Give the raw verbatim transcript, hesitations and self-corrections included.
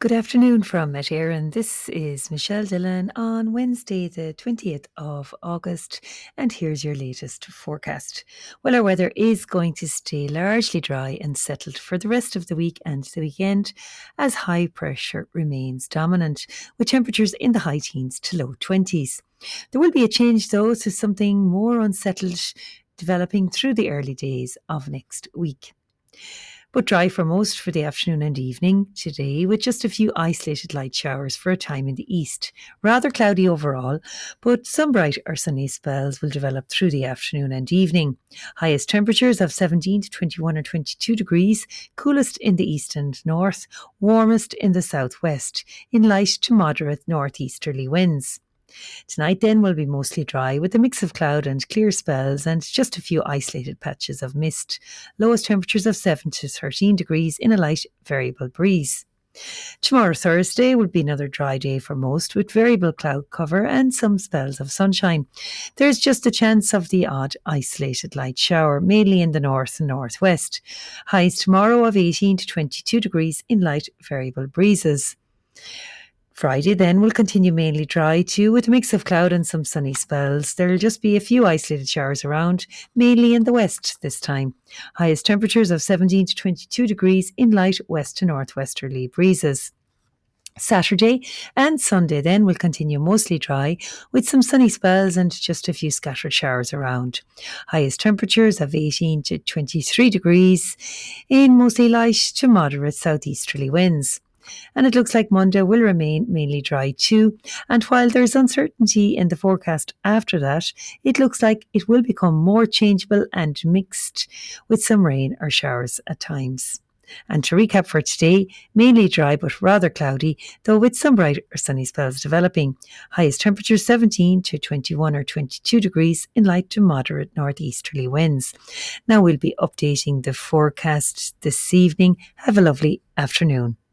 Good afternoon from Met Éireann. This is Michelle Dillon on Wednesday, the twentieth of August, and here's your latest forecast. Well, our weather is going to stay largely dry and settled for the rest of the week and the weekend as high pressure remains dominant, with temperatures in the high teens to low twenties. There will be a change, though, to something more unsettled developing through the early days of next week. But dry for most for the afternoon and evening today, with just a few isolated light showers for a time in the east. Rather cloudy overall, but some bright or sunny spells will develop through the afternoon and evening. Highest temperatures of seventeen to twenty-one or twenty-two degrees, coolest in the east and north, warmest in the southwest, in light to moderate northeasterly winds. Tonight then will be mostly dry with a mix of cloud and clear spells and just a few isolated patches of mist. Lowest temperatures of seven to thirteen degrees in a light variable breeze. Tomorrow, Thursday, will be another dry day for most, with variable cloud cover and some spells of sunshine. There's just a chance of the odd isolated light shower, mainly in the north and northwest. Highs tomorrow of eighteen to twenty-two degrees in light variable breezes. Friday then will continue mainly dry too, with a mix of cloud and some sunny spells. There'll just be a few isolated showers around, mainly in the west this time. Highest temperatures of seventeen to twenty-two degrees in light west to northwesterly breezes. Saturday and Sunday then will continue mostly dry, with some sunny spells and just a few scattered showers around. Highest temperatures of eighteen to twenty-three degrees in mostly light to moderate southeasterly winds. And it looks like Monday will remain mainly dry too. And while there's uncertainty in the forecast after that, it looks like it will become more changeable and mixed with some rain or showers at times. And to recap for today, mainly dry but rather cloudy, though with some bright or sunny spells developing. Highest temperature seventeen to twenty-one or twenty-two degrees in light to moderate northeasterly winds. Now we'll be updating the forecast this evening. Have a lovely afternoon.